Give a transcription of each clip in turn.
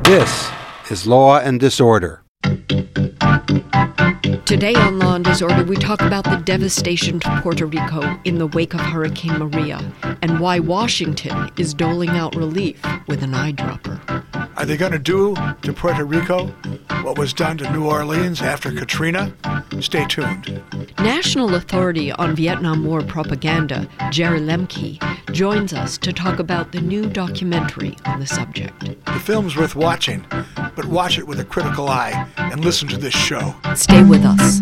This is Law and Disorder. Today on Law and Disorder, we talk about the devastation to Puerto Rico in the wake of Hurricane Maria and why Washington is doling out relief with an eyedropper. Are they going to do to Puerto Rico what was done to New Orleans after Katrina? Stay tuned. National Authority on Vietnam War Propaganda, Jerry Lemke, joins us to talk about the new documentary on the subject. The film's worth watching, but watch it with a critical eye and listen to this show. Stay with us.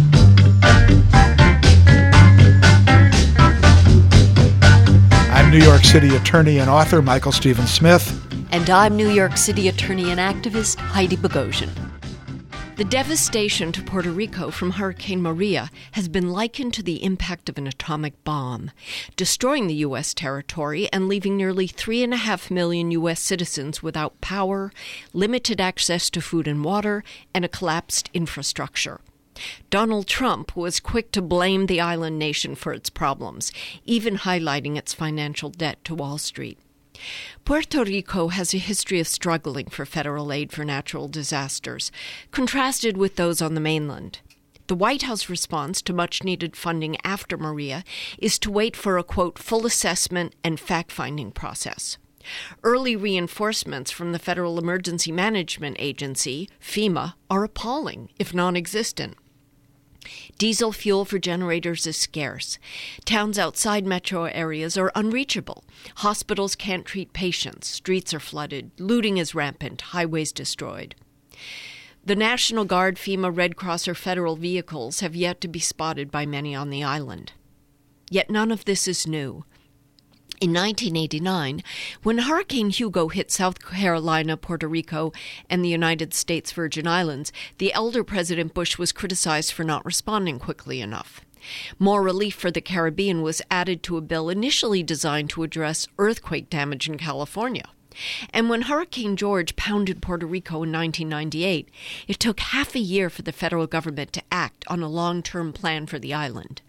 I'm New York City attorney and author Michael Stephen Smith. And I'm New York City attorney and activist Heidi Bogosian. The devastation to Puerto Rico from Hurricane Maria has been likened to the impact of an atomic bomb, destroying the U.S. territory and leaving nearly 3.5 million U.S. citizens without power, limited access to food and water, and a collapsed infrastructure. Donald Trump was quick to blame the island nation for its problems, even highlighting its financial debt to Wall Street. Puerto Rico has a history of struggling for federal aid for natural disasters, contrasted with those on the mainland. The White House response to much-needed funding after Maria is to wait for a, quote, full assessment and fact-finding process. Early reinforcements from the Federal Emergency Management Agency, FEMA, are appalling, if non-existent. Diesel fuel for generators is scarce. Towns outside metro areas are unreachable. Hospitals can't treat patients. Streets are flooded. Looting is rampant. Highways destroyed. The National Guard, FEMA, Red Cross, or federal vehicles have yet to be spotted by many on the island. Yet none of this is new. In 1989, when Hurricane Hugo hit South Carolina, Puerto Rico, and the United States Virgin Islands, the elder President Bush was criticized for not responding quickly enough. More relief for the Caribbean was added to a bill initially designed to address earthquake damage in California. And when Hurricane George pounded Puerto Rico in 1998, it took half a year for the federal government to act on a long-term plan for the island.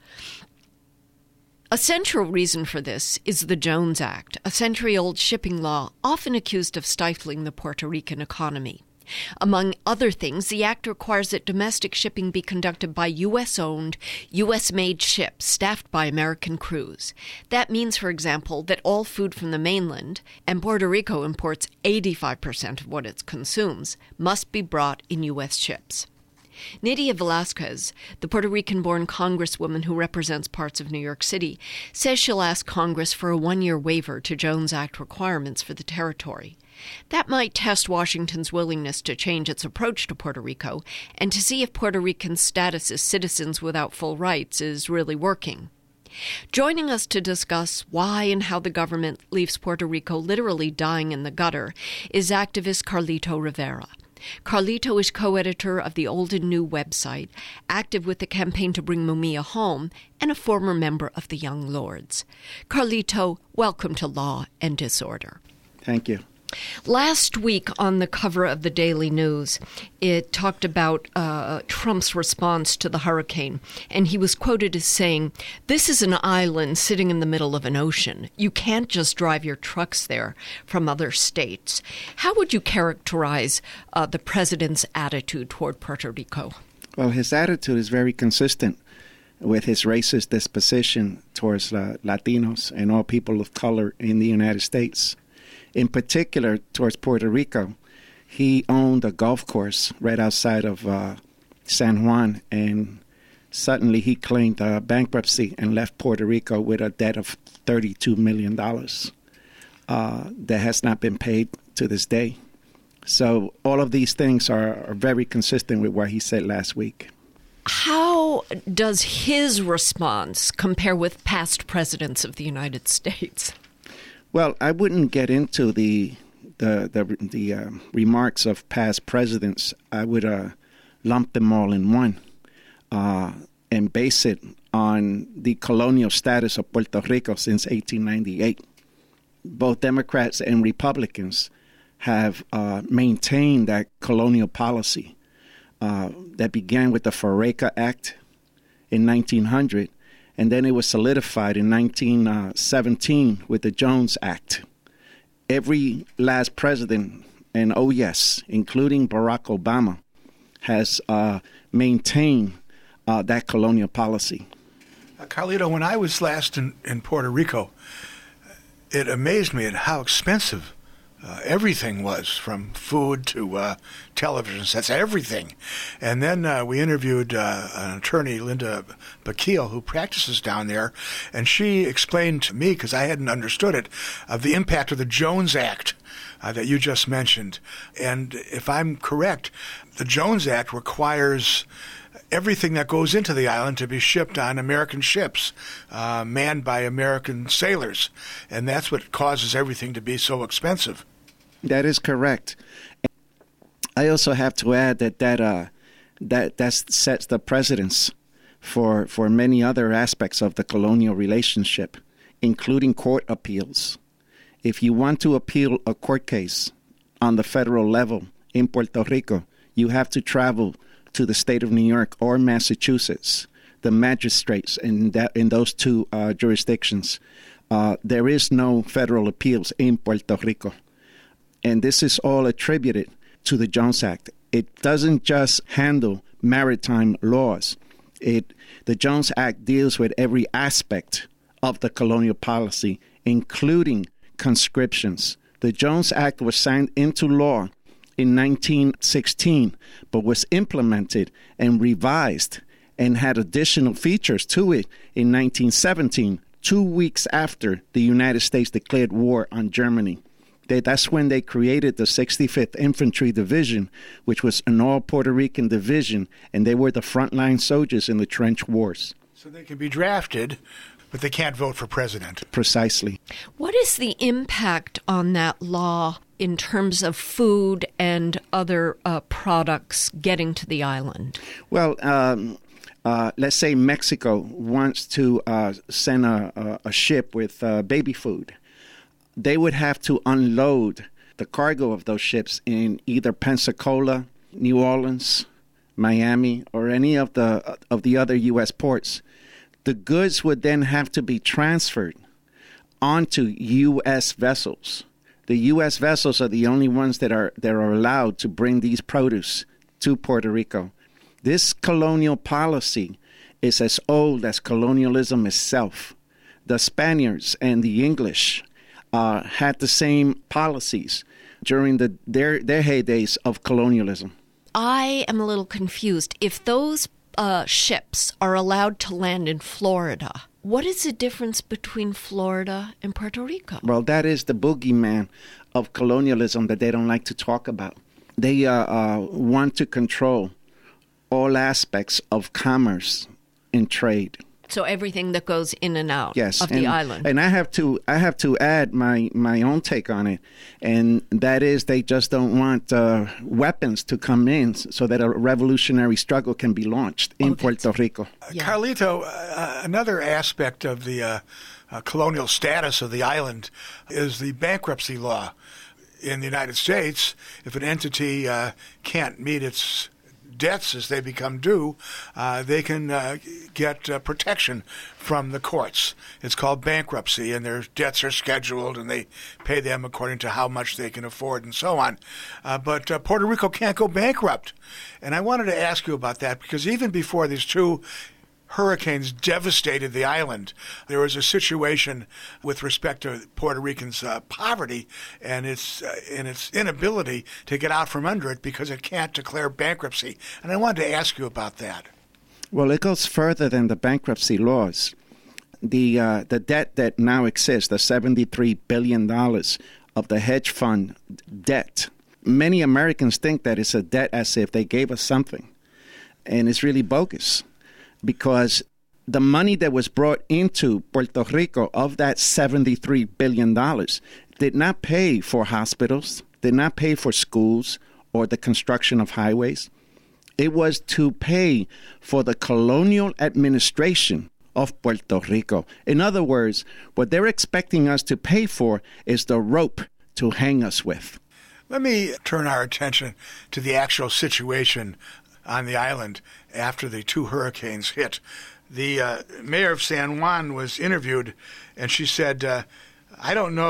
A central reason for this is the Jones Act, a century-old shipping law often accused of stifling the Puerto Rican economy. Among other things, the act requires that domestic shipping be conducted by U.S.-owned, U.S.-made ships staffed by American crews. That means, for example, that all food from the mainland, and Puerto Rico imports 85% of what it consumes, must be brought in U.S. ships. Nydia Velázquez, the Puerto Rican-born congresswoman who represents parts of New York City, says she'll ask Congress for a one-year waiver to Jones Act requirements for the territory. That might test Washington's willingness to change its approach to Puerto Rico and to see if Puerto Ricans' status as citizens without full rights is really working. Joining us to discuss why and how the government leaves Puerto Rico literally dying in the gutter is activist Carlito Rivera. Carlito is co-editor of the Old and New website, active with the campaign to bring Mumia home, and a former member of the Young Lords. Carlito, welcome to Law and Disorder. Thank you. Last week on the cover of the Daily News, it talked about Trump's response to the hurricane, and he was quoted as saying, "This is an island sitting in the middle of an ocean. You can't just drive your trucks there from other states." How would you characterize the president's attitude toward Puerto Rico? Well, his attitude is very consistent with his racist disposition towards Latinos and all people of color in the United States. In particular, towards Puerto Rico, he owned a golf course right outside of San Juan, and suddenly he claimed bankruptcy and left Puerto Rico with a debt of $32 million that has not been paid to this day. So all of these things are very consistent with what he said last week. How does his response compare with past presidents of the United States? Well, I wouldn't get into the remarks of past presidents. I would lump them all in one and base it on the colonial status of Puerto Rico since 1898. Both Democrats and Republicans have maintained that colonial policy that began with the FORECA Act in 1900, and then it was solidified in 1917 with the Jones Act. Every last president and oh yes, including Barack Obama, has maintained that colonial policy. Carlito, when I was last in Puerto Rico, it amazed me at how expensive everything was, from food to television sets, everything. And then we interviewed an attorney, Linda Bakil, who practices down there, and she explained to me, because I hadn't understood it, of the impact of the Jones Act that you just mentioned. And if I'm correct, the Jones Act requires everything that goes into the island to be shipped on American ships, manned by American sailors. And that's what causes everything to be so expensive. That is correct. I also have to add that sets the precedence for many other aspects of the colonial relationship, including court appeals. If you want to appeal a court case on the federal level in Puerto Rico, you have to travel to the state of New York or Massachusetts, the magistrates in those two jurisdictions. There is no federal appeals in Puerto Rico. And this is all attributed to the Jones Act. It doesn't just handle maritime laws. The Jones Act deals with every aspect of the colonial policy, including conscriptions. The Jones Act was signed into law in 1916, but was implemented and revised and had additional features to it in 1917, 2 weeks after the United States declared war on Germany. That's when they created the 65th Infantry Division, which was an all-Puerto Rican division, and they were the frontline soldiers in the trench wars. So they can be drafted, but they can't vote for president. Precisely. What is the impact on that law in terms of food and other products getting to the island? Well, let's say Mexico wants to send a ship with baby food. They would have to unload the cargo of those ships in either Pensacola, New Orleans, Miami, or any of the other U.S. ports. The goods would then have to be transferred onto U.S. vessels. The U.S. vessels are the only ones that are allowed to bring these produce to Puerto Rico. This colonial policy is as old as colonialism itself. The Spaniards and the English had the same policies during their heydays of colonialism. I am a little confused. If those ships are allowed to land in Florida, what is the difference between Florida and Puerto Rico? Well, that is the boogeyman of colonialism that they don't like to talk about. They want to control all aspects of commerce and trade. So everything that goes in and out of the island. And I have to add my own take on it, and that is they just don't want weapons to come in so that a revolutionary struggle can be launched in Puerto Rico. Yeah. Carlito, another aspect of the colonial status of the island is the bankruptcy law. In the United States, if an entity can't meet its debts as they become due, they can get protection from the courts. It's called bankruptcy, and their debts are scheduled, and they pay them according to how much they can afford and so on. But Puerto Rico can't go bankrupt. And I wanted to ask you about that, because even before these two hurricanes devastated the island, there was a situation with respect to Puerto Ricans' poverty and its inability to get out from under it because it can't declare bankruptcy. And I wanted to ask you about that. Well, it goes further than the bankruptcy laws. The debt that now exists, the $73 billion of the hedge fund debt, many Americans think that it's a debt as if they gave us something. And it's really bogus, because the money that was brought into Puerto Rico of that $73 billion did not pay for hospitals, did not pay for schools or the construction of highways. It was to pay for the colonial administration of Puerto Rico. In other words, what they're expecting us to pay for is the rope to hang us with. Let me turn our attention to the actual situation on the island after the two hurricanes hit. The mayor of San Juan was interviewed, and she said, I don't know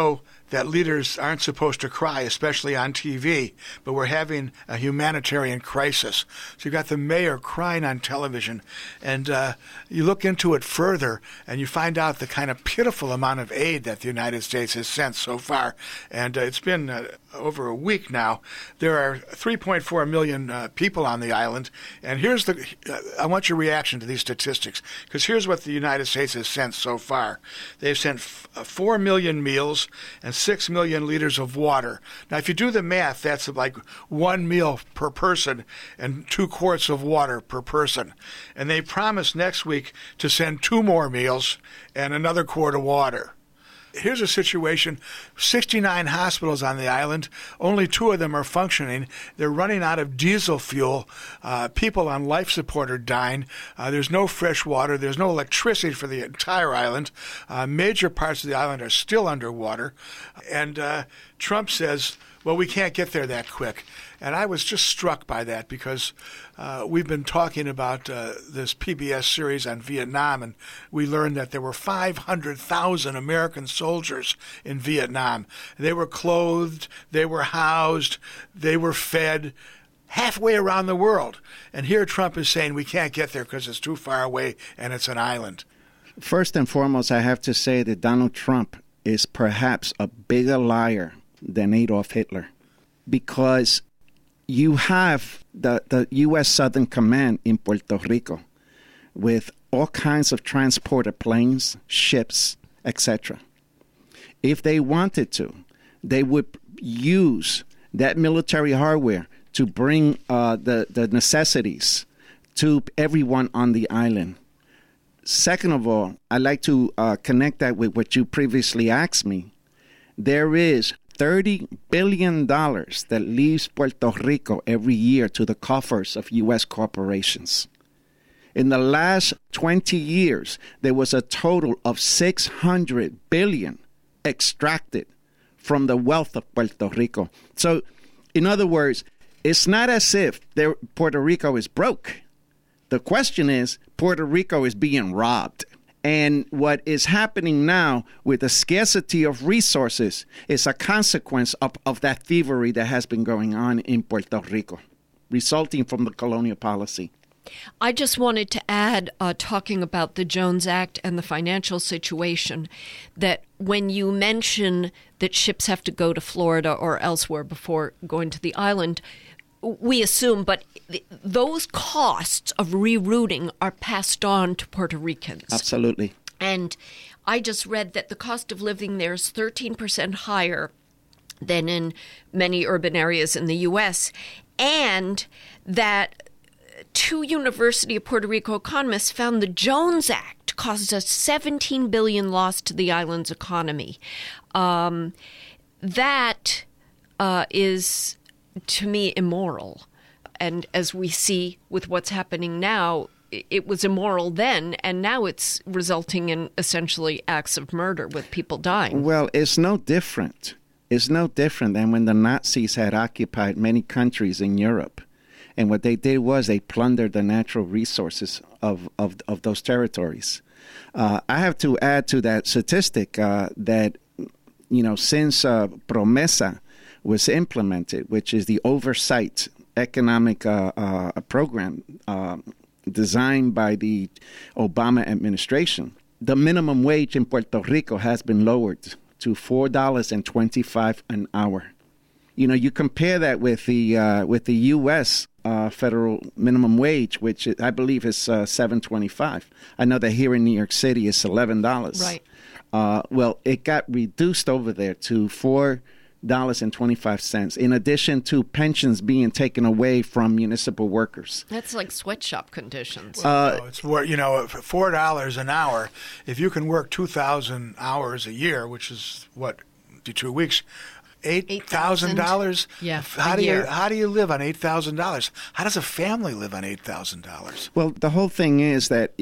that leaders aren't supposed to cry, especially on TV, but we're having a humanitarian crisis. So you've got the mayor crying on television, and you look into it further, and you find out the kind of pitiful amount of aid that the United States has sent so far. And it's been over a week now. There are 3.4 million people on the island, and here's I want your reaction to these statistics, because here's what the United States has sent so far. They've sent 4 million meals and 6 million liters of water. Now, if you do the math, that's like 1 meal per person and 2 quarts of water per person. And they promise next week to send 2 more meals and another quart of water. Here's a situation, 69 hospitals on the island, only 2 of them are functioning. They're running out of diesel fuel. People on life support are dying. There's no fresh water. There's no electricity for the entire island. Major parts of the island are still underwater. And Trump says, well, we can't get there that quick. And I was just struck by that because we've been talking about this PBS series on Vietnam, and we learned that there were 500,000 American soldiers in Vietnam. They were clothed, they were housed, they were fed halfway around the world. And here Trump is saying we can't get there because it's too far away and it's an island. First and foremost, I have to say that Donald Trump is perhaps a bigger liar than Adolf Hitler, because you have the U.S. Southern Command in Puerto Rico with all kinds of transporter planes, ships, etc. If they wanted to, they would use that military hardware to bring the necessities to everyone on the island. Second of all, I'd like to connect that with what you previously asked me. There is $30 billion that leaves Puerto Rico every year to the coffers of U.S. corporations. In the last 20 years, there was a total of $600 billion extracted from the wealth of Puerto Rico. So, in other words, it's not as if Puerto Rico is broke. The question is, Puerto Rico is being robbed. And what is happening now with the scarcity of resources is a consequence of that thievery that has been going on in Puerto Rico, resulting from the colonial policy. I just wanted to add, talking about the Jones Act and the financial situation, that when you mention that ships have to go to Florida or elsewhere before going to the island, we assume, but those costs of rerouting are passed on to Puerto Ricans. Absolutely. And I just read that the cost of living there is 13% higher than in many urban areas in the U.S., and that 2 University of Puerto Rico economists found the Jones Act caused a $17 billion loss to the island's economy. That is, to me, immoral. And as we see with what's happening now, it was immoral then, and now it's resulting in essentially acts of murder with people dying. Well, it's no different. It's no different than when the Nazis had occupied many countries in Europe. And what they did was they plundered the natural resources of those territories. I have to add to that statistic that, since Promesa was implemented, which is the oversight economic program designed by the Obama administration, the minimum wage in Puerto Rico has been lowered to $4.25 an hour. You compare that with the U.S. Federal minimum wage, which I believe is $7.25. I know that here in New York City it's $11. Right. Well, it got reduced over there to $4.25, in addition to pensions being taken away from municipal workers. That's like sweatshop conditions. It's $4 an hour. If you can work 2,000 hours a year, which is 2 weeks, $8,000. Yeah, how do you live on $8,000? How does a family live on $8,000? Well, the whole thing is that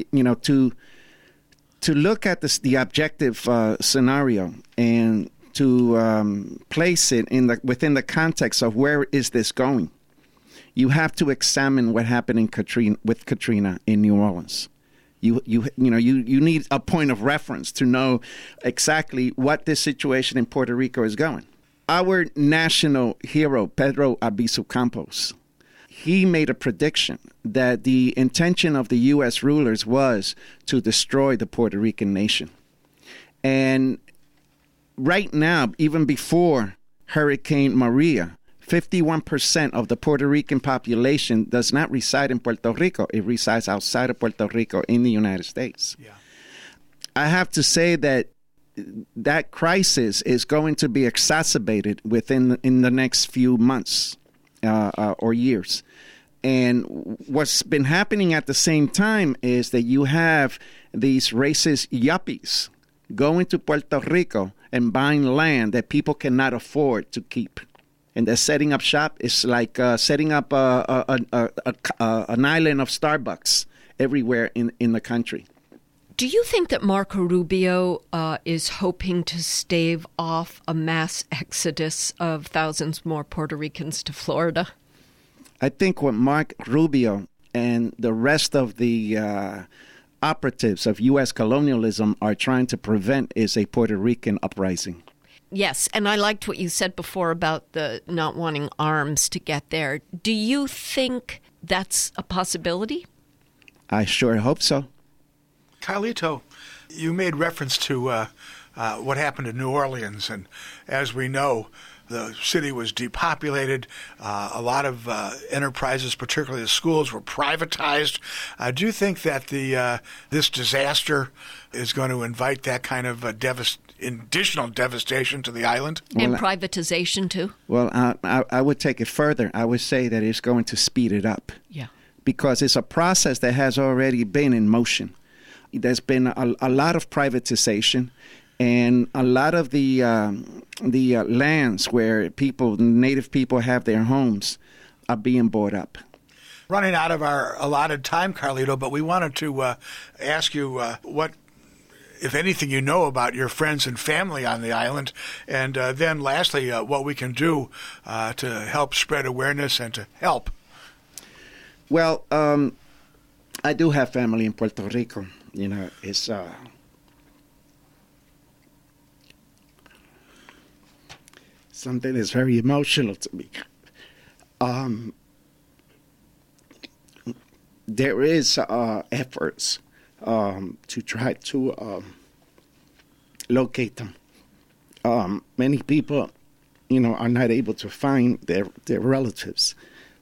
to look at the objective scenario and to place it within the context of where is this going, you have to examine what happened with Katrina in New Orleans. You need a point of reference to know exactly what this situation in Puerto Rico is going. Our national hero, Pedro Albizu Campos, he made a prediction that the intention of the U.S. rulers was to destroy the Puerto Rican nation. And right now, even before Hurricane Maria, 51% of the Puerto Rican population does not reside in Puerto Rico. It resides outside of Puerto Rico in the United States. Yeah. I have to say that crisis is going to be exacerbated in the next few months or years. And what's been happening at the same time is that you have these racist yuppies going to Puerto Rico and buying land that people cannot afford to keep. And they're setting up shop. It's like setting up an island of Starbucks everywhere in the country. Do you think that Marco Rubio is hoping to stave off a mass exodus of thousands more Puerto Ricans to Florida? I think what Marco Rubio and the rest of the operatives of U.S. colonialism are trying to prevent is a Puerto Rican uprising. Yes, and I liked what you said before about the not wanting arms to get there. Do you think that's a possibility? I sure hope so. Carlito, you made reference to what happened in New Orleans, and as we know, the city was depopulated. A lot of enterprises, particularly the schools, were privatized. Do you think that this disaster is going to invite that kind of additional devastation to the island? And privatization, too? Well, I would take it further. I would say that it's going to speed it up. Yeah. Because it's a process that has already been in motion. There's been a lot of privatization, and a lot of the lands where native people have their homes are being bought up. Running out of our allotted time, Carlito, but we wanted to ask you what, if anything, you know about your friends and family on the island, and then lastly, what we can do to help spread awareness and to help. Well, I do have family in Puerto Rico. You know, it's something that's very emotional to me. There is efforts to try to locate them. Many people, are not able to find their relatives.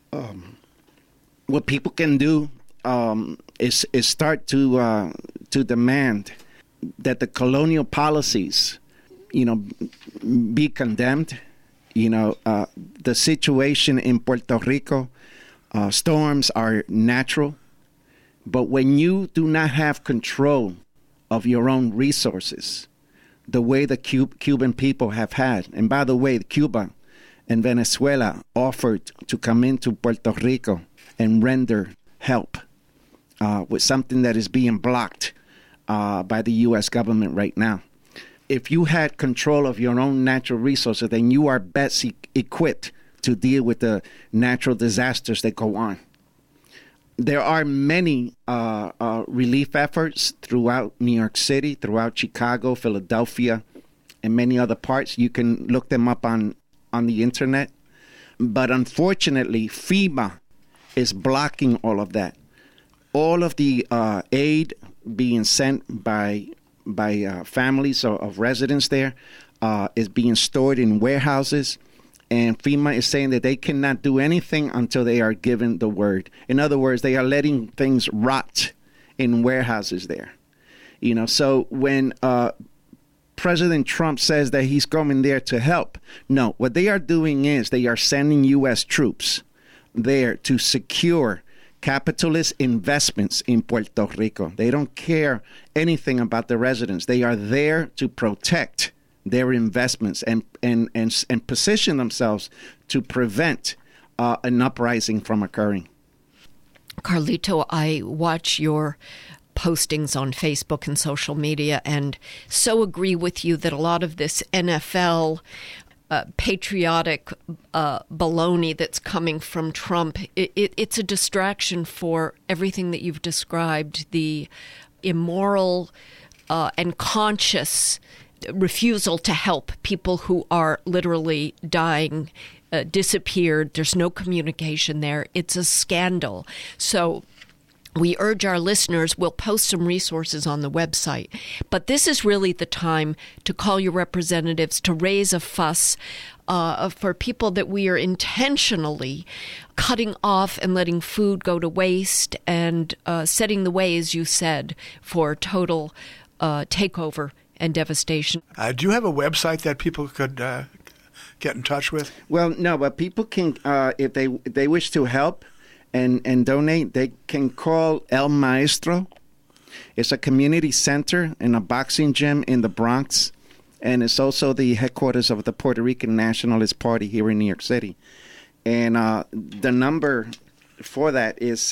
What people can do is start to demand that the colonial policies, be condemned. The situation in Puerto Rico, storms are natural, but when you do not have control of your own resources, the way the Cuban people have had, and by the way, Cuba and Venezuela offered to come into Puerto Rico and render help with something that is being blocked by the U.S. government right now. If you had control of your own natural resources, then you are best equipped to deal with the natural disasters that go on. There are many relief efforts throughout New York City, throughout Chicago, Philadelphia, and many other parts. You can look them up on the internet. But unfortunately, FEMA is blocking all of that. All of the aid being sent by families of residents there is being stored in warehouses, and FEMA is saying that they cannot do anything until they are given the word. In other words, they are letting things rot in warehouses there. So when President Trump says that he's coming there to help, no, what they are doing is they are sending U.S. troops there to secure capitalist investments in Puerto Rico. They don't care anything about the residents. They are there to protect their investments and position themselves to prevent an uprising from occurring. Carlito, I watch your postings on Facebook and social media and so agree with you that a lot of this NFL patriotic baloney that's coming from Trump, it's a distraction for everything that you've described, the immoral and conscious refusal to help people who are literally dying, disappeared. There's no communication there. It's a scandal. So we urge our listeners, we'll post some resources on the website, but this is really the time to call your representatives to raise a fuss for people that we are intentionally cutting off and letting food go to waste and setting the way, as you said, for total takeover and devastation. Do you have a website that people could get in touch with? Well, no, but people can, if they wish to help and donate, they can call El Maestro. It's a community center and a boxing gym in the Bronx, and it's also the headquarters of the Puerto Rican Nationalist Party here in New York City. And the number for that is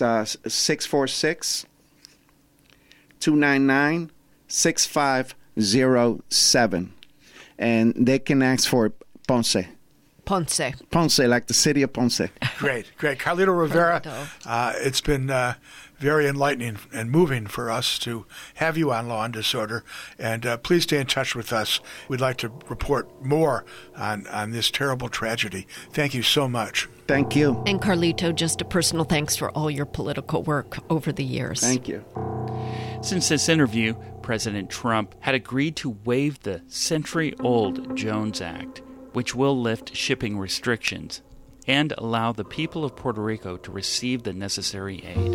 646-299-6507. And they can ask for Ponce. Ponce, like the city of Ponce. Great. Carlito Rivera, it's been very enlightening and moving for us to have you on Law and Disorder. And please stay in touch with us. We'd like to report more on this terrible tragedy. Thank you so much. Thank you. And Carlito, just a personal thanks for all your political work over the years. Thank you. Since this interview, President Trump had agreed to waive the century-old Jones Act, which will lift shipping restrictions and allow the people of Puerto Rico to receive the necessary aid.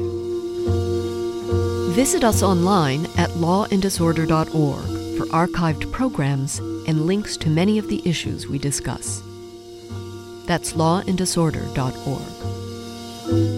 Visit us online at lawanddisorder.org for archived programs and links to many of the issues we discuss. That's lawanddisorder.org.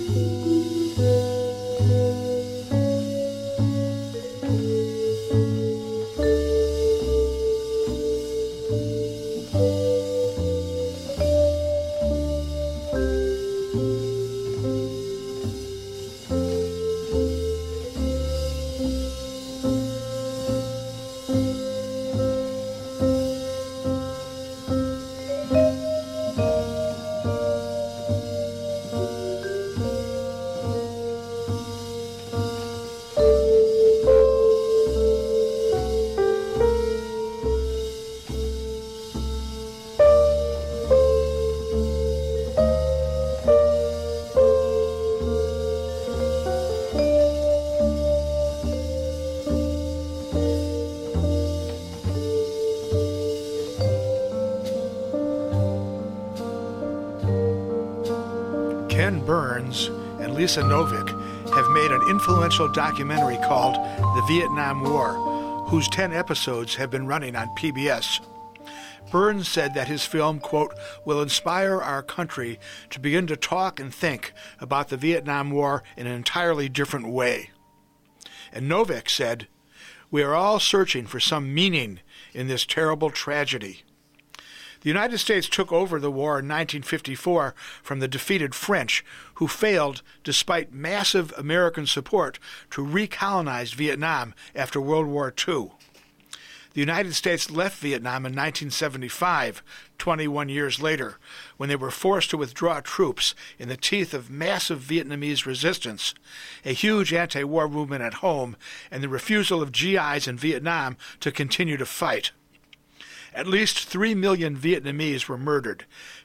Ken Burns and Lisa Novick have made an influential documentary called The Vietnam War, whose 10 episodes have been running on PBS. Burns said that his film, quote, will inspire our country to begin to talk and think about the Vietnam War in an entirely different way. And Novick said, we are all searching for some meaning in this terrible tragedy. The United States took over the war in 1954 from the defeated French, who failed, despite massive American support, to recolonize Vietnam after World War II. The United States left Vietnam in 1975, 21 years later, when they were forced to withdraw troops in the teeth of massive Vietnamese resistance, a huge anti-war movement at home, and the refusal of GIs in Vietnam to continue to fight. At least 3 million Vietnamese were murdered.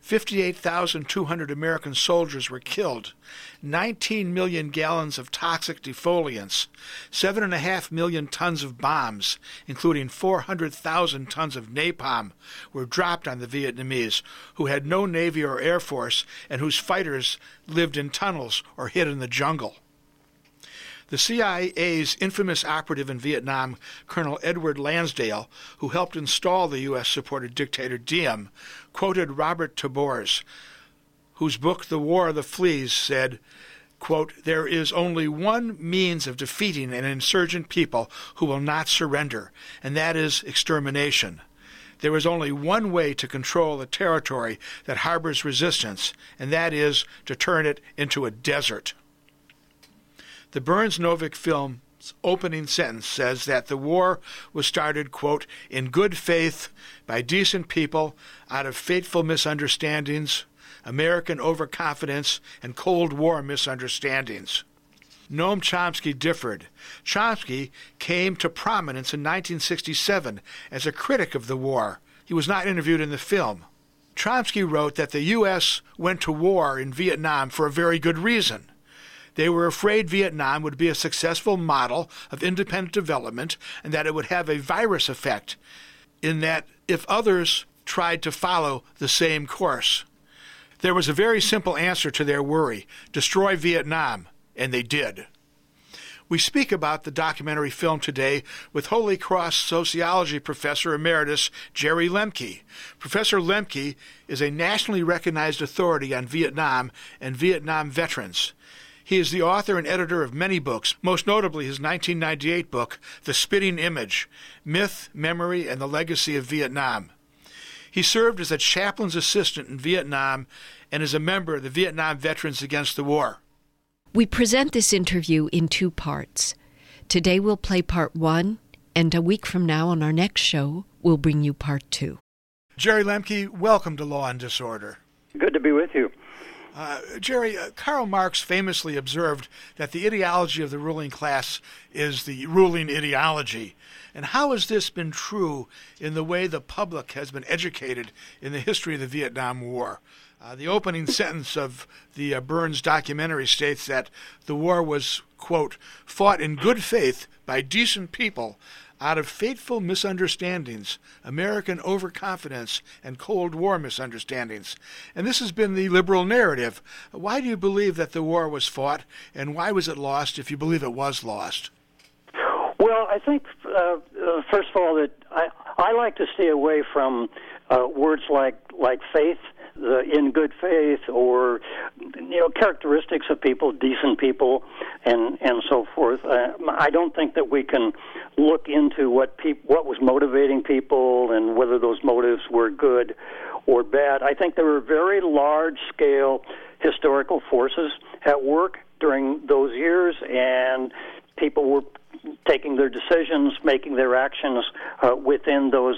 58,200 American soldiers were killed. 19 million gallons of toxic defoliants. 7.5 million tons of bombs, including 400,000 tons of napalm, were dropped on the Vietnamese, who had no Navy or Air Force and whose fighters lived in tunnels or hid in the jungle. The CIA's infamous operative in Vietnam, Colonel Edward Lansdale, who helped install the U.S.-supported dictator Diem, quoted Robert Tabors, whose book The War of the Fleas said, quote, there is only one means of defeating an insurgent people who will not surrender, and that is extermination. There is only one way to control a territory that harbors resistance, and that is to turn it into a desert. The Burns-Novick film's opening sentence says that the war was started, quote, in good faith by decent people out of fateful misunderstandings, American overconfidence, and Cold War misunderstandings. Noam Chomsky differed. Chomsky came to prominence in 1967 as a critic of the war. He was not interviewed in the film. Chomsky wrote that the U.S. went to war in Vietnam for a very good reason. They were afraid Vietnam would be a successful model of independent development and that it would have a virus effect in that if others tried to follow the same course. There was a very simple answer to their worry: destroy Vietnam, and they did. We speak about the documentary film today with Holy Cross Sociology Professor Emeritus Jerry Lemke. Professor Lemke is a nationally recognized authority on Vietnam and Vietnam veterans. He is the author and editor of many books, most notably his 1998 book, The Spitting Image: Myth, Memory, and the Legacy of Vietnam. He served as a chaplain's assistant in Vietnam and is a member of the Vietnam Veterans Against the War. We present this interview in 2 parts. Today we'll play part 1, and a week from now on our next show, we'll bring you part 2. Jerry Lemke, welcome to Law and Disorder. Good to be with you. Jerry, Karl Marx famously observed that the ideology of the ruling class is the ruling ideology. And how has this been true in the way the public has been educated in the history of the Vietnam War? The opening sentence of the Burns documentary states that the war was, quote, fought in good faith by decent people out of fateful misunderstandings, American overconfidence, and Cold War misunderstandings. And this has been the liberal narrative. Why do you believe that the war was fought, and why was it lost if you believe it was lost? Well, I think, first of all, that I like to stay away from words like faith, in good faith, or characteristics of people, decent people, and so forth. I don't think that we can look into what was motivating people and whether those motives were good or bad. I think there were very large-scale historical forces at work during those years, and people were taking their decisions, making their actions within those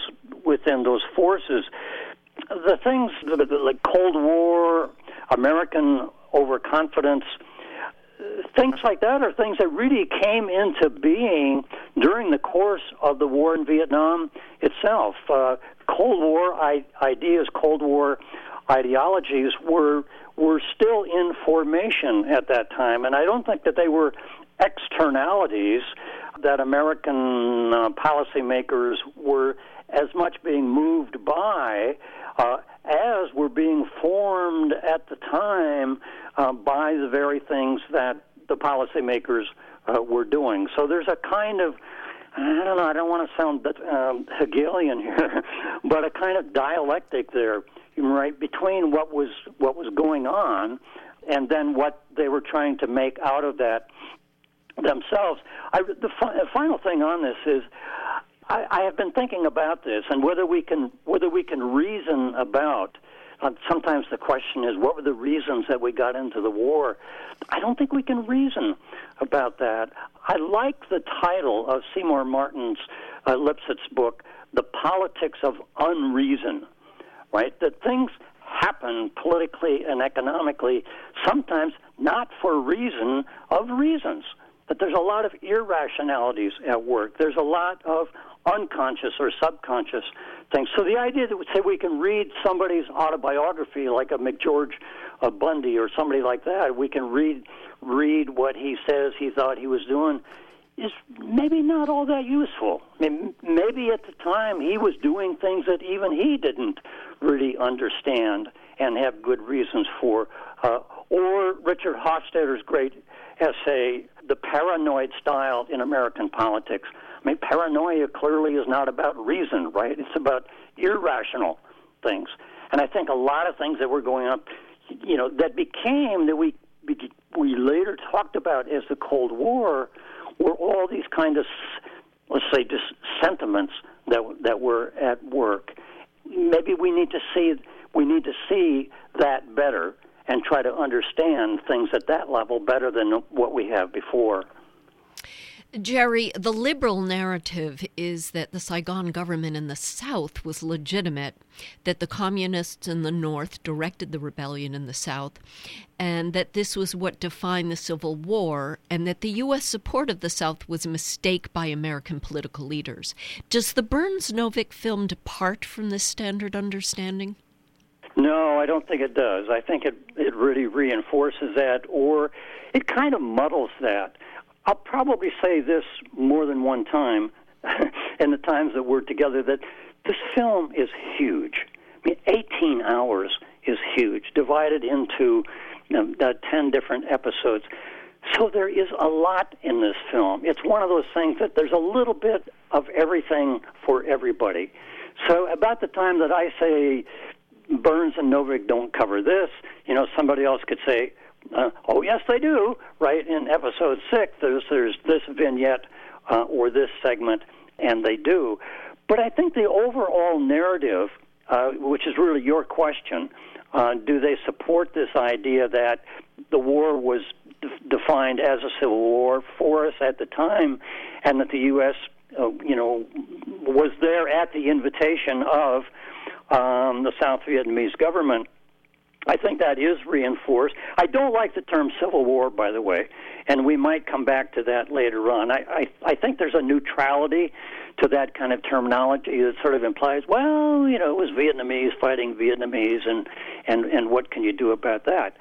forces. The things like Cold War, American overconfidence, things like that are things that really came into being during the course of the war in Vietnam itself. Cold War ideas, Cold War ideologies were still in formation at that time, and I don't think that they were externalities that American policymakers were as much being moved by as were being formed at the time by the very things that the policymakers were doing. So there's a kind of, I don't want to sound Hegelian here, but a kind of dialectic there, right, between what was going on and then what they were trying to make out of that themselves. The final thing on this is, I have been thinking about this and whether we can reason about. Sometimes the question is, what were the reasons that we got into the war? I don't think we can reason about that. I like the title of Seymour Martin's Lipset's book, The Politics of Unreason, right? That things happen politically and economically, sometimes not for reason of reasons. That there's a lot of irrationalities at work. There's a lot of unconscious or subconscious things. So the idea that say we can read somebody's autobiography, like a McGeorge Bundy or somebody like that, we can read what he says he thought he was doing, is maybe not all that useful. I mean, maybe at the time he was doing things that even he didn't really understand and have good reasons for. Or Richard Hofstadter's great essay, The Paranoid Style in American Politics. I mean, paranoia clearly is not about reason, right? It's about irrational things. And I think a lot of things that were going on, that became, that we later talked about as the Cold War, were all these kind of, let's say, just sentiments that were at work. Maybe we need to see that better and try to understand things at that level better than what we have before. Jerry, the liberal narrative is that the Saigon government in the South was legitimate, that the communists in the North directed the rebellion in the South, and that this was what defined the Civil War, and that the U.S. support of the South was a mistake by American political leaders. Does the Burns-Novick film depart from this standard understanding? No, I don't think it does. I think it really reinforces that, or it kind of muddles that. I'll probably say this more than one time in the times that we're together, that this film is huge. I mean, 18 hours is huge, divided into 10 different episodes. So there is a lot in this film. It's one of those things that there's a little bit of everything for everybody. So about the time that I say Burns and Novick don't cover this, somebody else could say, oh, yes, they do. Right in episode 6, there's this vignette or this segment, and they do. But I think the overall narrative, which is really your question, do they support this idea that the war was defined as a civil war for us at the time, and that the U.S. Was there at the invitation of the South Vietnamese government? I think that is reinforced. I don't like the term Civil War, by the way, and we might come back to that later on. I think there's a neutrality to that kind of terminology that sort of implies, well, it was Vietnamese fighting Vietnamese, and what can you do about that?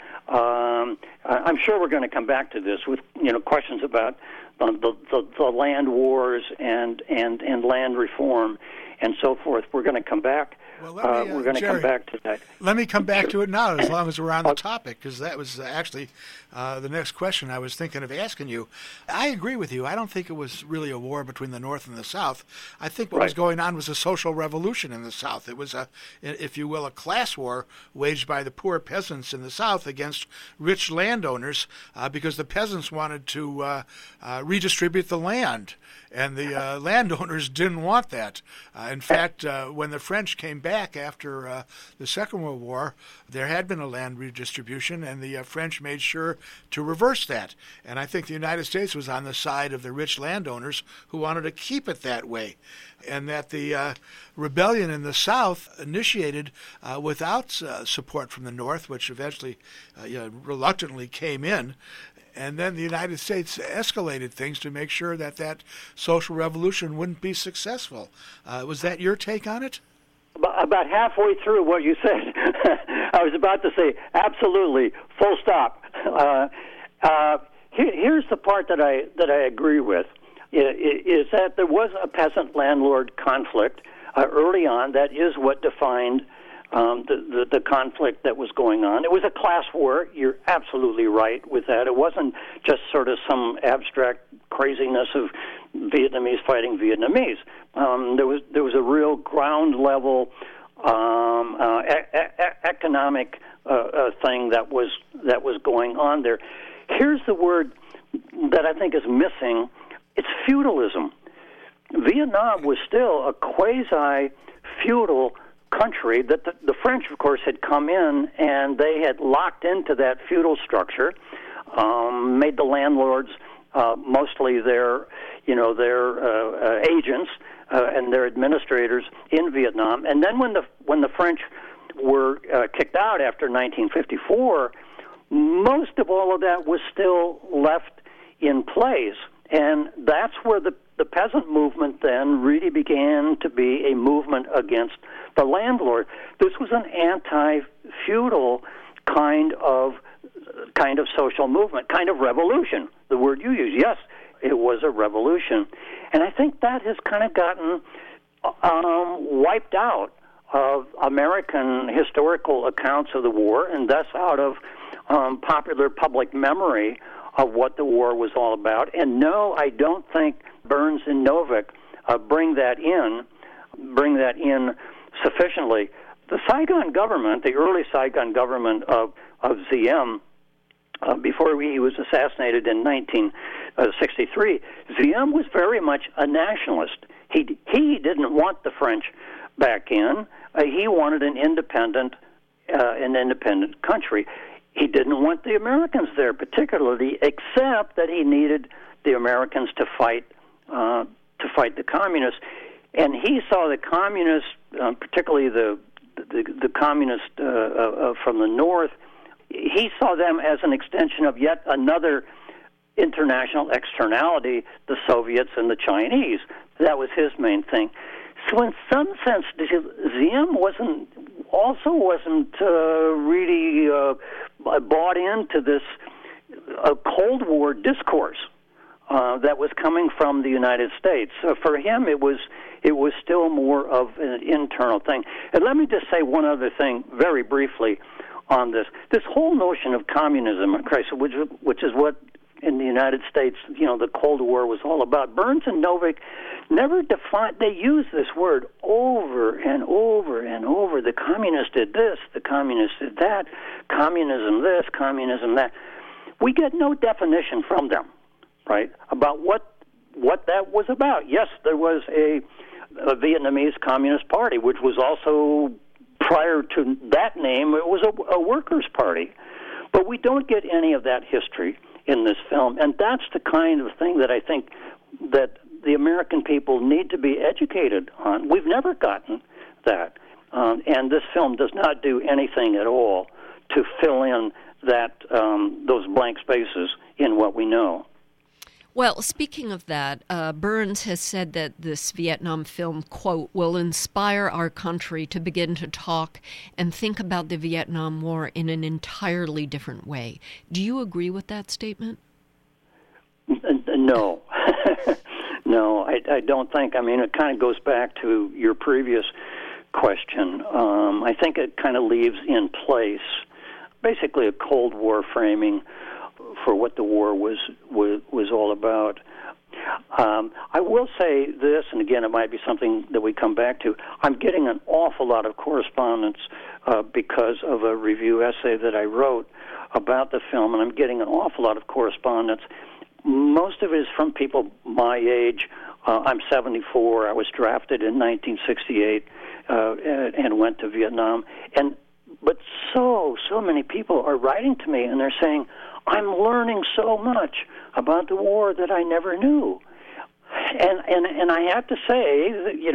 I'm sure we're going to come back to this with questions about the land wars and land reform and so forth. We're going to come back. Well, we're going to come back to that. Let me come back to it now, as long as we're on the topic, because that was actually the next question I was thinking of asking you. I agree with you. I don't think it was really a war between the North and the South. I think what was going on was a social revolution in the South. It was, if you will, a class war waged by the poor peasants in the South against rich landowners because the peasants wanted to redistribute the land. And the landowners didn't want that. In fact, when the French came back after the Second World War, there had been a land redistribution, and the French made sure to reverse that. And I think the United States was on the side of the rich landowners who wanted to keep it that way. And that the rebellion in the South initiated without support from the North, which eventually reluctantly came in. And then the United States escalated things to make sure that social revolution wouldn't be successful. Was that your take on it? About halfway through what you said, I was about to say, absolutely, full stop. Here's the part that I agree with, is that there was a peasant-landlord conflict early on. That is what defined the conflict that was going on. It was a class war. You're absolutely right with that. It wasn't just sort of some abstract craziness of Vietnamese fighting Vietnamese. There was a real ground level economic thing that was going on there. Here's the word that I think is missing. It's feudalism. Vietnam was still a quasi-feudal country that the French, of course, had come in, and they had locked into that feudal structure, made the landlords mostly their agents and their administrators in Vietnam. And then when the French were kicked out after 1954, most of all of that was still left in place. And that's where the peasant movement then really began to be a movement against the landlord. This was an anti-feudal kind of social movement, kind of revolution, the word you use. Yes, it was a revolution. And I think that has kind of gotten wiped out of American historical accounts of the war, and thus out of popular public memory of what the war was all about. And no, I don't think Burns and Novick bring that in sufficiently. The Saigon government, the early Saigon government of Diem, before he was assassinated in 1963, Diem was very much a nationalist. He didn't want the French back in. He wanted an independent country. He didn't want the Americans there particularly, except that he needed the Americans to fight the communists. And he saw the communists, particularly the communists from the North, he saw them as an extension of yet another international externality, the Soviets and the Chinese. That was his main thing. So in some sense, Ziem wasn't really bought into this Cold War discourse that was coming from the United States. So for him, it was still more of an internal thing. And let me just say one other thing very briefly on this. This whole notion of communism, which is what in the United States, the Cold War was all about. Burns and Novick never defined. They use this word over and over and over. The communists did this, the communists did that, communism this, communism that. We get no definition from them, right, about what that was about. Yes, there was a Vietnamese Communist Party, which was also, prior to that name, it was a workers' party. But we don't get any of that history in this film, and that's the kind of thing that I think that the American people need to be educated on. We've never gotten that, and this film does not do anything at all to fill in those blank spaces in what we know. Well, speaking of that, Burns has said that this Vietnam film, quote, will inspire our country to begin to talk and think about the Vietnam War in an entirely different way. Do you agree with that statement? No. No, I don't think. I mean, it kind of goes back to your previous question. I think it kind of leaves in place basically a Cold War framing for what the war was all about. I will say this, and again, it might be something that we come back to. I'm getting an awful lot of correspondence because of a review essay that I wrote about the film, and I'm getting an awful lot of correspondence. Most of it is from people my age. I'm 74. I was drafted in 1968 and went to Vietnam. But so many people are writing to me, and they're saying, I'm learning so much about the war that I never knew. And I have to say,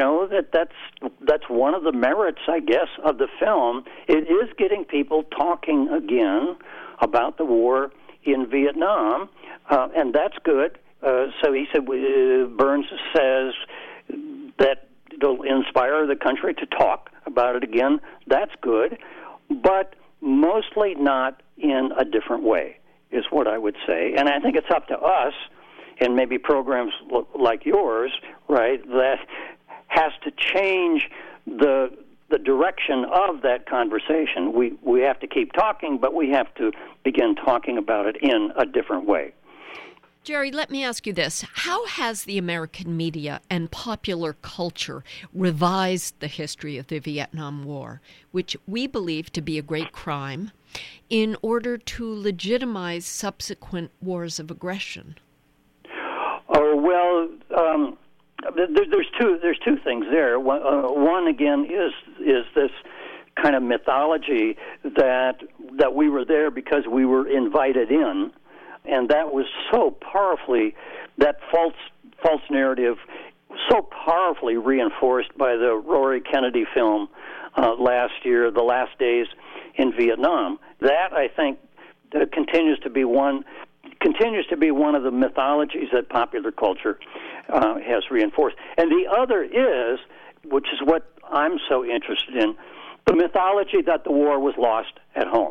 that's one of the merits, I guess, of the film. It is getting people talking again about the war in Vietnam, and that's good. So he said, Burns says that it'll inspire the country to talk about it again. That's good, but mostly not in a different way, is what I would say. And I think it's up to us, and maybe programs like yours, right, that has to change the direction of that conversation. We have to keep talking, but we have to begin talking about it in a different way. Jerry, let me ask you this. How has the American media and popular culture revised the history of the Vietnam War, which we believe to be a great crime, in order to legitimize subsequent wars of aggression? Oh, well, there's two things there. One again is this kind of mythology that we were there because we were invited in, and that was so powerfully, that false narrative, so powerfully reinforced by the Rory Kennedy film last year, The Last Days in Vietnam. That, I think, continues to be one of the mythologies that popular culture has reinforced. And the other is, which is what I'm so interested in, the mythology that the war was lost at home.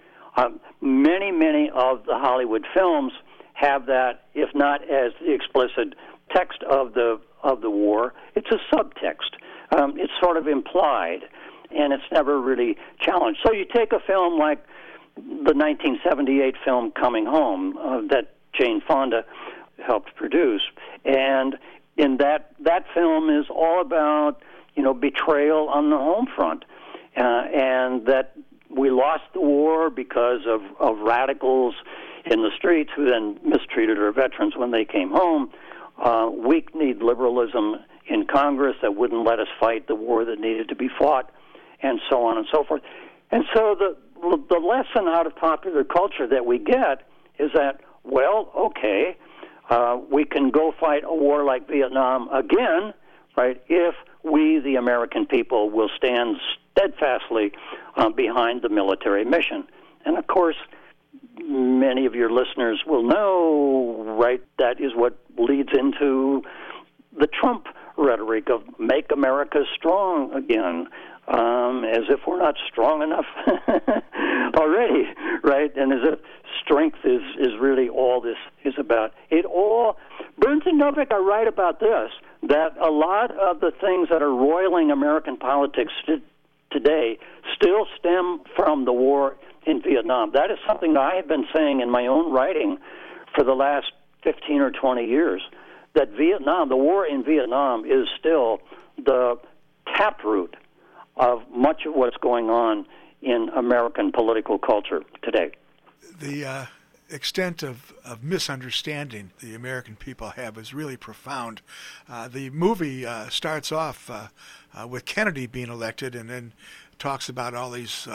Many of the Hollywood films have that, if not as the explicit text of the war, it's a subtext. It's sort of implied, and it's never really challenged. So you take a film like the 1978 film Coming Home that Jane Fonda helped produce, and in that film is all about betrayal on the home front, and that we lost the war because of radicals in the streets who then mistreated our veterans when they came home. Weak-kneed liberalism in Congress that wouldn't let us fight the war that needed to be fought, and so on and so forth. And so the lesson out of popular culture that we get is that, well, okay, we can go fight a war like Vietnam again, right, if we, the American people, will stand steadfastly behind the military mission. And, of course, many of your listeners will know, right, that is what leads into the Trump rhetoric of make America strong again, as if we're not strong enough already, right? And as if strength is really all this is about. Burns and Novick are right about this, that a lot of the things that are roiling American politics today still stem from the war in Vietnam. That is something that I have been saying in my own writing for the last 15 or 20 years, that Vietnam, the war in Vietnam, is still the taproot of much of what's going on in American political culture today. The extent of misunderstanding the American people have is really profound. The movie starts off with Kennedy being elected and then talks about all these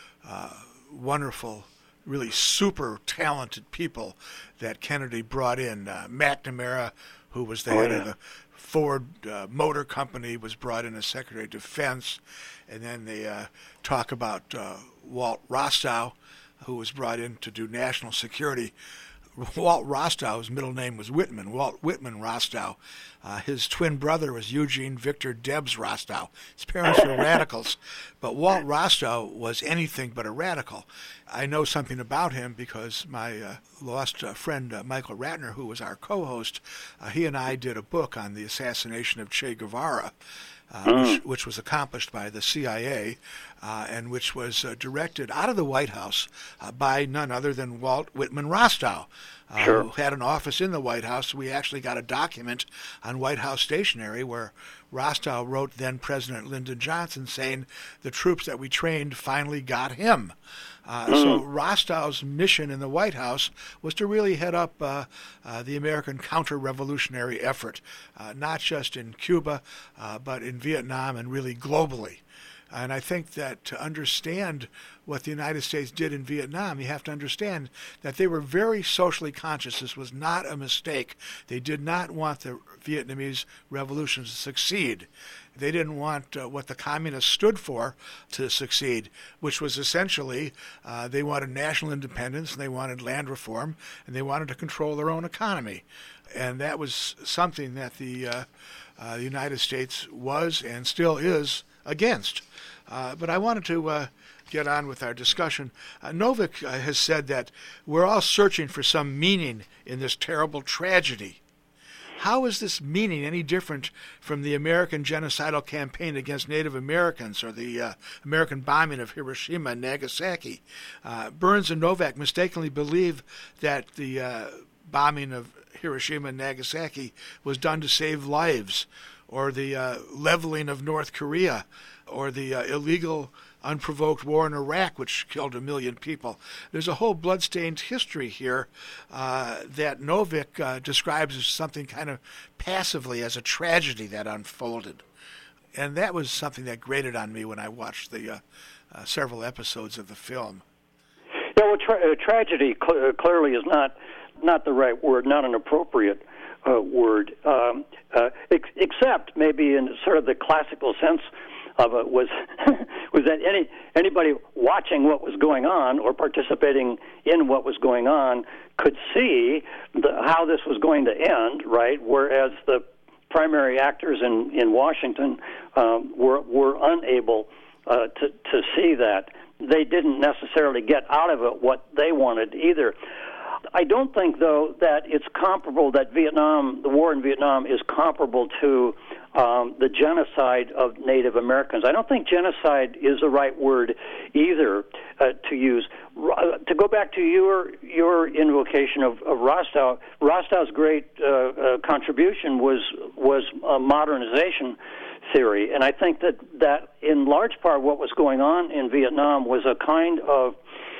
wonderful, really super talented people that Kennedy brought in. McNamara, who was the head of the Ford Motor Company, was brought in as Secretary of Defense. And then they talk about Walt Rostow, who was brought in to do national security. Walt Rostow's middle name was Whitman, Walt Whitman Rostow. His twin brother was Eugene Victor Debs Rostow. His parents were radicals, but Walt Rostow was anything but a radical. I know something about him because my lost friend Michael Ratner, who was our co-host, he and I did a book on the assassination of Che Guevara, which was accomplished by the CIA and which was directed out of the White House by none other than Walt Whitman Rostow, who had an office in the White House. We actually got a document on White House stationery where Rostow wrote then President Lyndon Johnson saying the troops that we trained finally got him. So Rostow's mission in the White House was to really head up the American counter-revolutionary effort, not just in Cuba, but in Vietnam and really globally. And I think that to understand what the United States did in Vietnam, you have to understand that they were very socially conscious. This was not a mistake. They did not want the Vietnamese revolution to succeed. They didn't want what the communists stood for to succeed, which was essentially they wanted national independence, and they wanted land reform, and they wanted to control their own economy. And that was something that the United States was and still is against. But I wanted to get on with our discussion. Novick has said that we're all searching for some meaning in this terrible tragedy. How is this meaning any different from the American genocidal campaign against Native Americans or the American bombing of Hiroshima and Nagasaki? Burns and Novick mistakenly believe that the bombing of Hiroshima and Nagasaki was done to save lives, or the leveling of North Korea, or the illegal unprovoked war in Iraq, which killed 1 million people. There's a whole bloodstained history here that Novick describes as something kind of passively as a tragedy that unfolded. And that was something that grated on me when I watched the several episodes of the film. Yeah, well, tragedy clearly is not the right word, not an appropriate word, except maybe in sort of the classical sense of it was that anybody watching what was going on or participating in what was going on could see how this was going to end, right? Whereas the primary actors in Washington were unable to see that. They didn't necessarily get out of it what they wanted either. I don't think, though, that it's comparable, that the war in Vietnam is comparable to the genocide of Native Americans. I don't think genocide is the right word either to use. To go back to your invocation of Rostow, Rostow's great contribution was modernization theory, and I think that in large part what was going on in Vietnam was a kind of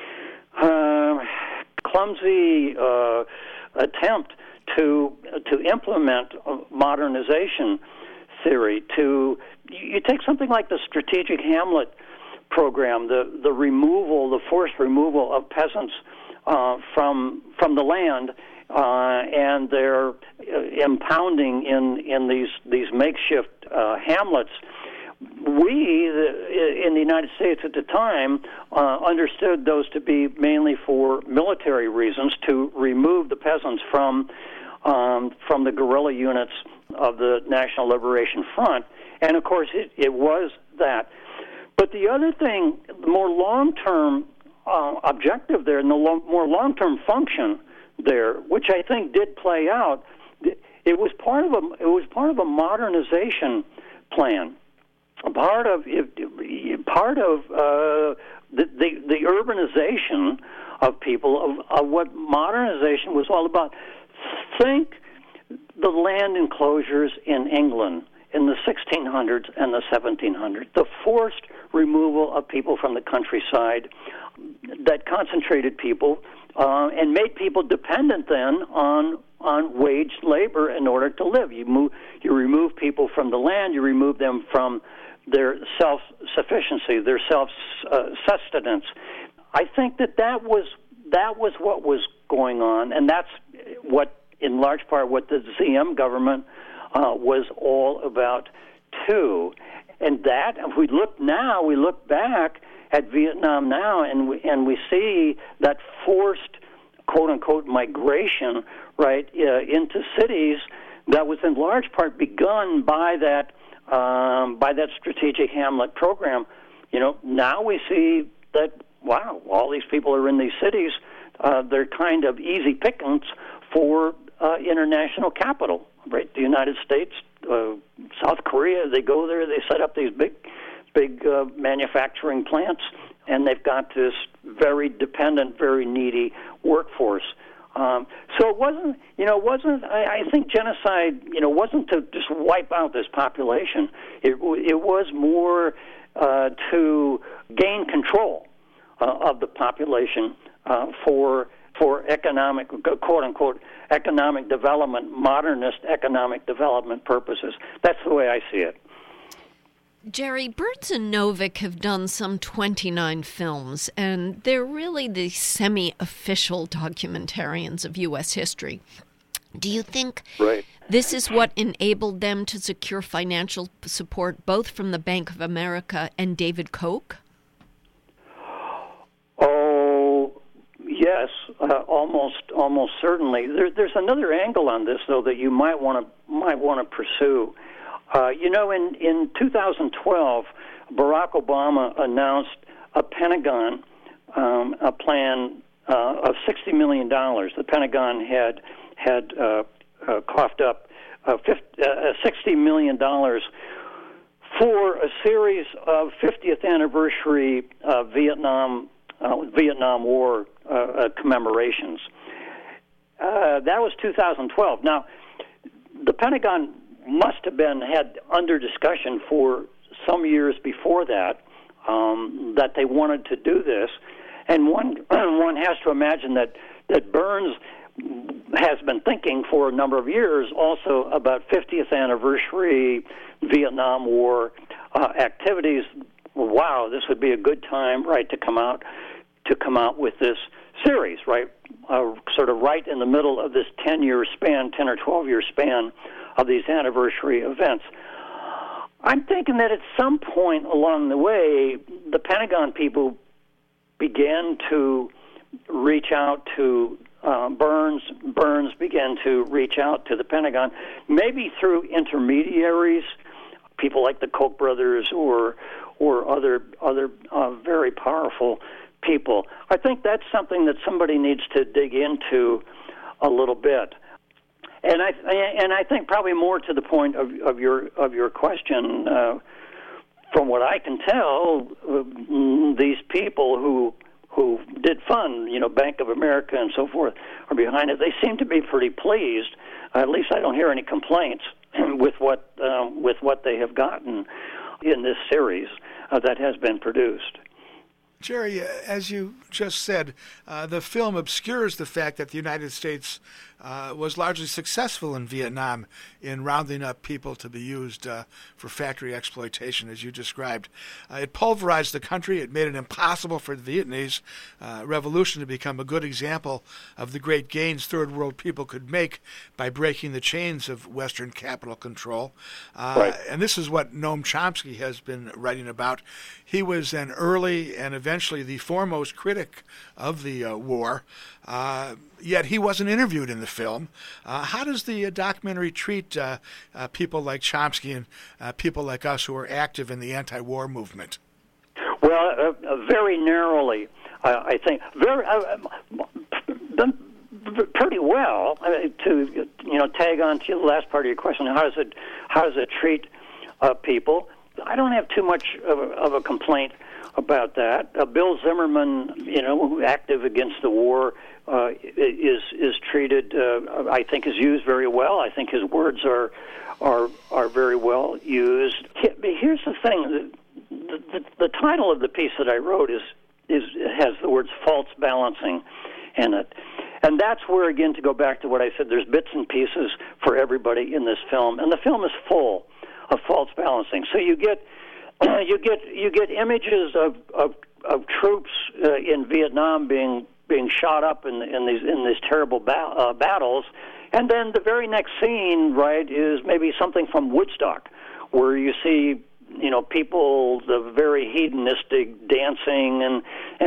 clumsy attempt to implement modernization theory. You take something like the strategic Hamlet program, the forced removal of peasants from the land, and their impounding in these makeshift hamlets. We, in the United States at the time, understood those to be mainly for military reasons, to remove the peasants from the guerrilla units of the National Liberation Front. And, of course, it was that. But the other thing, the more long-term objective there, and the more long-term function there, which I think did play out, it was part of a modernization plan. Part of the urbanization of people, of what modernization was all about. Think the land enclosures in England in the 1600s and the 1700s, the forced removal of people from the countryside that concentrated people and made people dependent then on waged labor in order to live. You remove people from the land, you remove them from their self-sufficiency, their self-sustenance. I think that was what was going on, and that's what, in large part, what the Diem government was all about too. And that, if we look back at Vietnam now, and we see that forced, quote unquote, migration right into cities that was in large part begun by that strategic hamlet program. Now we see that, wow, all these people are in these cities. They're kind of easy pickings for international capital, right? The United States, South Korea, they go there, they set up these big manufacturing plants, and they've got this very dependent, very needy workforce. So it wasn't. I think genocide, wasn't to just wipe out this population. It was more to gain control of the population for economic, quote unquote, economic development, modernist economic development purposes. That's the way I see it. Jerry, Burns and Novick have done some 29 films, and they're really the semi-official documentarians of U.S. history. Do you think this is what enabled them to secure financial support both from the Bank of America and David Koch? Oh, yes, almost certainly. There's another angle on this, though, that you might want to pursue. In 2012, Barack Obama announced a Pentagon a plan of $60 million. The Pentagon had coughed up $60 million for a series of 50th anniversary Vietnam War commemorations. That was 2012. Now, the Pentagon must have had under discussion for some years before that that they wanted to do this, and one has to imagine that Burns has been thinking for a number of years also about 50th anniversary Vietnam War activities. Wow, this would be a good time, right, to come out with this series, right, sort of right in the middle of this 10 or 12-year span of these anniversary events. I'm thinking that at some point along the way, the Pentagon people began to reach out to Burns. Burns began to reach out to the Pentagon, maybe through intermediaries, people like the Koch brothers or other very powerful people. I think that's something that somebody needs to dig into a little bit. And I think probably more to the point of your question, from what I can tell, these people who did fund, Bank of America and so forth, are behind it. They seem to be pretty pleased. At least I don't hear any complaints with what they have gotten in this series that has been produced. Jerry, as you just said, the film obscures the fact that the United States was largely successful in Vietnam in rounding up people to be used for factory exploitation, as you described. It pulverized the country. It made it impossible for the Vietnamese Revolution to become a good example of the great gains Third World people could make by breaking the chains of Western capital control. Right. And this is what Noam Chomsky has been writing about. He was an early and eventually the foremost critic of the war, yet he wasn't interviewed in the film. How does the documentary treat people like Chomsky and people like us who are active in the anti-war movement? Well, very narrowly, I think. Pretty well. To tag on to the last part of your question, how does it treat people? I don't have too much of a complaint about that. Bill Zimmerman, active against the war, is treated. I think is used very well. I think his words are very well used. Here's the thing: the title of the piece that I wrote has the words "false balancing" in it. And that's where, again, to go back to what I said, there's bits and pieces for everybody in this film, and the film is full of false balancing. So you get images of troops in Vietnam being shot up in these terrible battles, and then the very next scene, right, is maybe something from Woodstock, where you see people, the very hedonistic dancing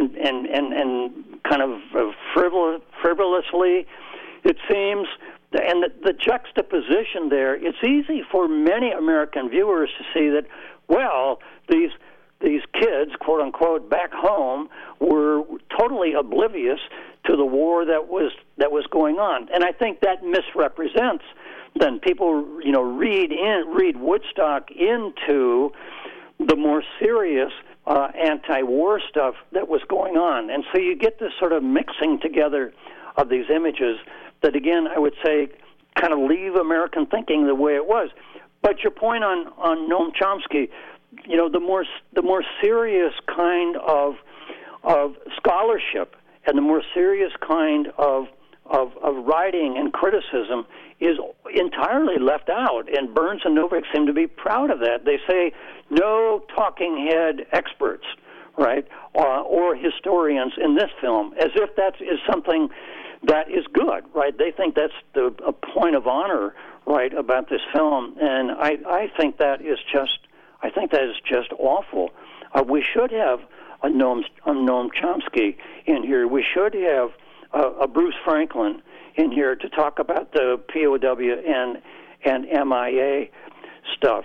and kind of frivolously, it seems. And the juxtaposition there, it's easy for many American viewers to see that, well, these kids, quote unquote, back home were totally oblivious to the war that was going on. And I think that misrepresents. Then people, read Woodstock into the more serious anti-war stuff that was going on, and so you get this sort of mixing together of these images that, again, I would say, kind of leave American thinking the way it was. But your point on Noam Chomsky, the more serious kind of scholarship and the more serious kind of writing and criticism is entirely left out, and Burns and Novick seem to be proud of that. They say no talking head experts, right, or historians in this film, as if that is something that is good, right? They think that's a point of honor, right, about this film, and I think that is just awful. We should have a Noam Chomsky in here. We should have a Bruce Franklin in here to talk about the POW and MIA stuff.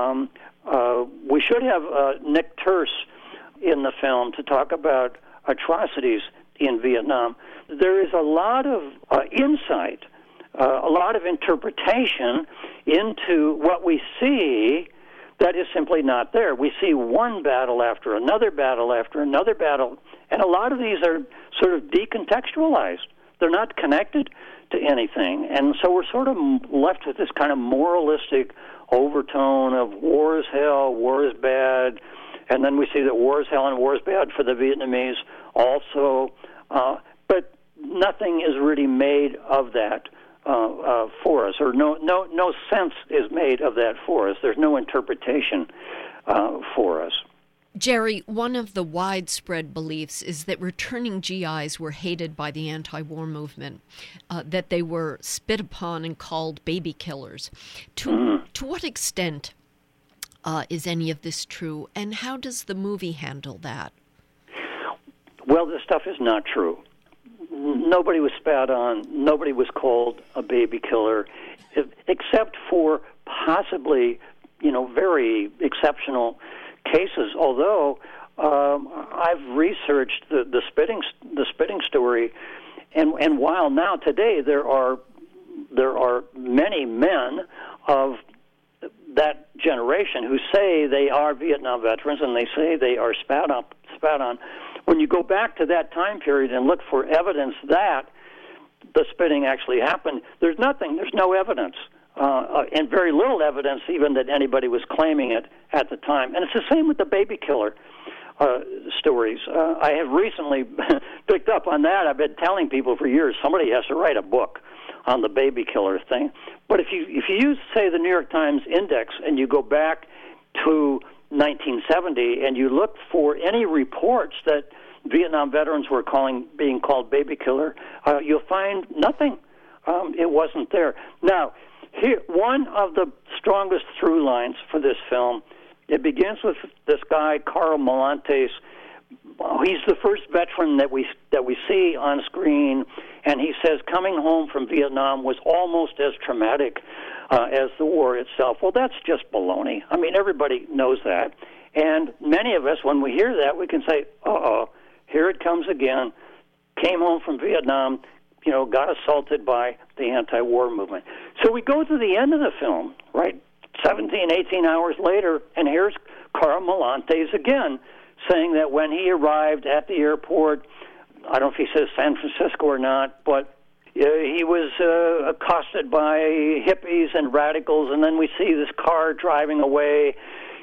We should have Nick Turse in the film to talk about atrocities in Vietnam. There is a lot of insight, a lot of interpretation into what we see that is simply not there. We see one battle after another battle after another battle, and a lot of these are sort of decontextualized. They're not connected to anything, and so we're sort of left with this kind of moralistic overtone of war is hell, war is bad, and then we see that war is hell and war is bad for the Vietnamese also, but nothing is really made of that for us, or no sense is made of that for us. There's no interpretation for us. Jerry, one of the widespread beliefs is that returning GIs were hated by the anti-war movement, that they were spit upon and called baby killers. To what extent is any of this true, and how does the movie handle that? Well, this stuff is not true. Nobody was spat on. Nobody was called a baby killer, except for possibly, very exceptional cases. Although I've researched the spitting story, and while now today there are many men of that generation who say they are Vietnam veterans and they say they are spat on. When you go back to that time period and look for evidence that the spitting actually happened, there's no evidence. And very little evidence even that anybody was claiming it at the time. And it's the same with the baby killer. stories. I have recently picked up on that. I've been telling people for years somebody has to write a book on the baby killer thing. But if you use, say, the New York Times Index and you go back to 1970 and you look for any reports that Vietnam veterans were being called baby killer, you'll find nothing. It wasn't there. Now, here, one of the strongest through lines for this film, it begins with this guy, Carl Molantes. He's the first veteran that we see on screen, and he says coming home from Vietnam was almost as traumatic as the war itself. Well, that's just baloney. I mean, everybody knows that. And many of us, when we hear that, we can say, uh-oh, here it comes again. Came home from Vietnam, got assaulted by the anti-war movement. So we go to the end of the film, right, 17, 18 hours later, and here's Carl Molantes again saying that when he arrived at the airport, I don't know if he says San Francisco or not, but he was accosted by hippies and radicals, and then we see this car driving away,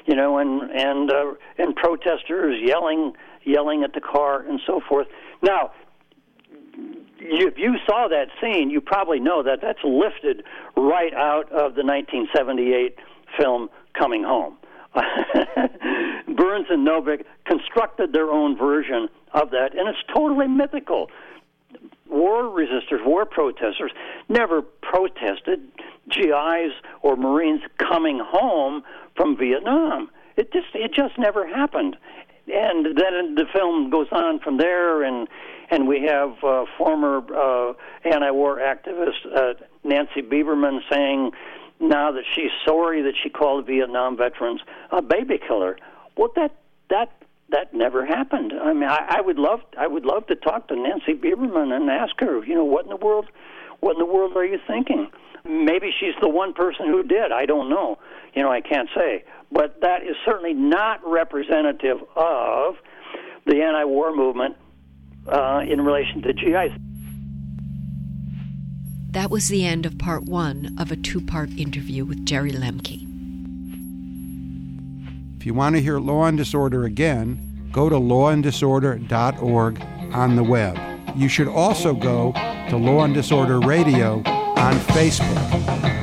and protesters yelling at the car and so forth. Now, if you saw that scene, you probably know that that's lifted right out of the 1978 film Coming Home. Burns and Novick constructed their own version of that, and it's totally mythical. War resistors, war protesters, never protested GIs or Marines coming home from Vietnam. It just never happened. And then the film goes on from there, and we have former anti-war activist Nancy Bieberman saying now that she's sorry that she called Vietnam veterans a baby killer. Well, that never happened. I mean, I would love to talk to Nancy Bieberman and ask her, what in the world are you thinking? Maybe she's the one person who did. I don't know. I can't say. But that is certainly not representative of the anti-war movement in relation to GIs. That was the end of part one of a two-part interview with Jerry Lemke. If you want to hear Law and Disorder again, go to lawanddisorder.org on the web. You should also go to Law and Disorder Radio on Facebook.